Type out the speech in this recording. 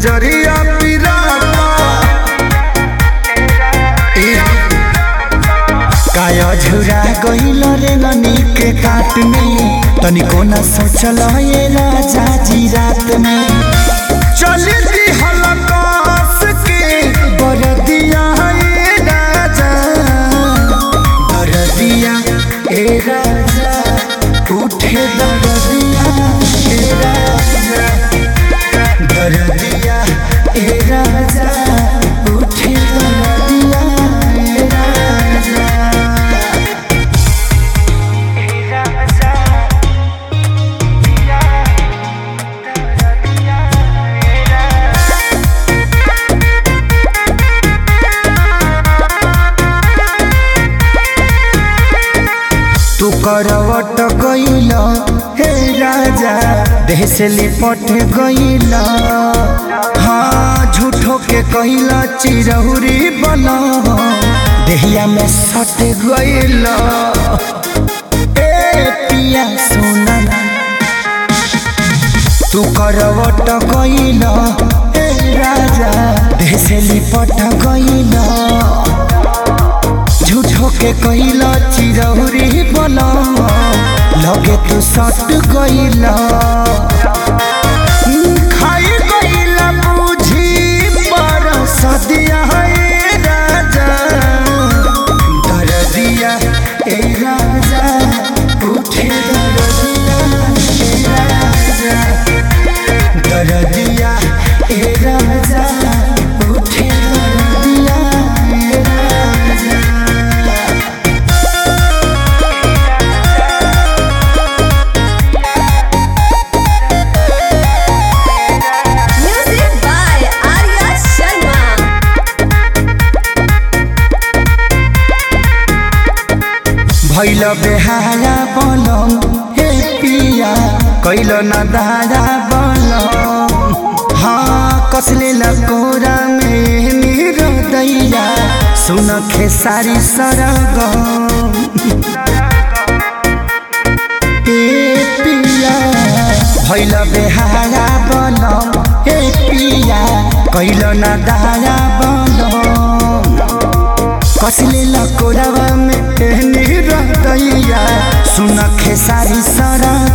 नजरिया पिराता काया झुरा गइल रे ननी के काट में तनिको न सोचल ये राजा जी रात में चली दी हलकास के बरदिया ए राजा बरदिया ए राजा उठे दरदिया ए राजा दरदिया ए राजा उठे दरदिया ए राजा तू करवट गइल हे राजा देह से लिपट गइल हाँ झूठो के कइल चिरहुरी बना देहिया में सट गइल ए पिया सोना तू करवट गइल हे राजा देह से लिपट गइल झूठो के कइला चिरहुरी बना लगे तू सट गइला खाई गइला बुझी बरस दिया ए राजा दरदिया ए राजा उठे दरदिया ए राजा दरदिया ए राजा उठे दरदिया ए राजा भैल बेहारा बनम हे पिया कैल न दारा बनम हाँ कसले लकोरा में निरदैया सुन खेसारी सरगम ए पिया भैल बेहारा बनम हे पिया कैल न दारा बनम कसले लकोरावा में निरदैया सुन खेसारी सरगम